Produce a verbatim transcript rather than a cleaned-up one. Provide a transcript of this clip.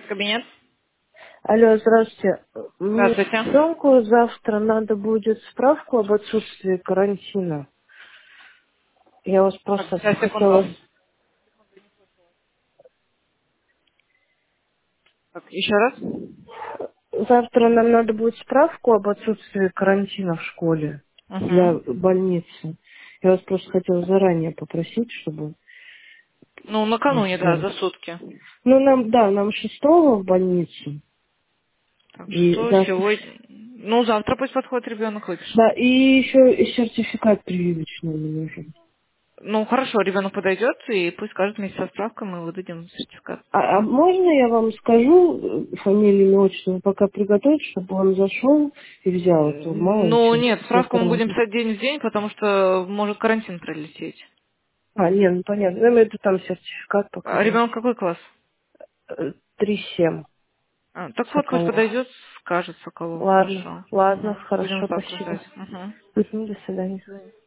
кабинет. Алло, здравствуйте. Мне Здравствуйте. ребенку завтра надо будет справку об отсутствии карантина. Я вас Так, просто сейчас, секунду. хотела... Так, еще раз. Завтра нам надо будет справку об отсутствии карантина в школе для Угу. больницы. Я вас просто хотела заранее попросить, чтобы Ну, вы накануне, да, сделали. за сутки. Ну, нам, да, нам шестого в больницу. Так, И что завтра... сегодня? Ну, завтра пусть подходит ребенок, выпишет. Да, и еще и сертификат прививочный мне нужен. Ну, хорошо, ребенок подойдет, и пусть скажет вместе со справкой, мы выдадим сертификат. А, а можно я вам скажу э, фамилию, имя, отчество, пока приготовить, чтобы он зашел и взял, а то мало ли Ну, что нет, со справку мы стороны. будем писать день в день, потому что может карантин пролететь. А, нет, ну понятно. Ну, это там сертификат А показать. ребенок какой класс? Э, Три семь. А, так вот, пусть Соколов. подойдет, скажет Соколов. Ладно, Хорошо. ладно, Угу. Будем хорошо, завтра спасибо. ждать. Угу. Мгм, до свидания.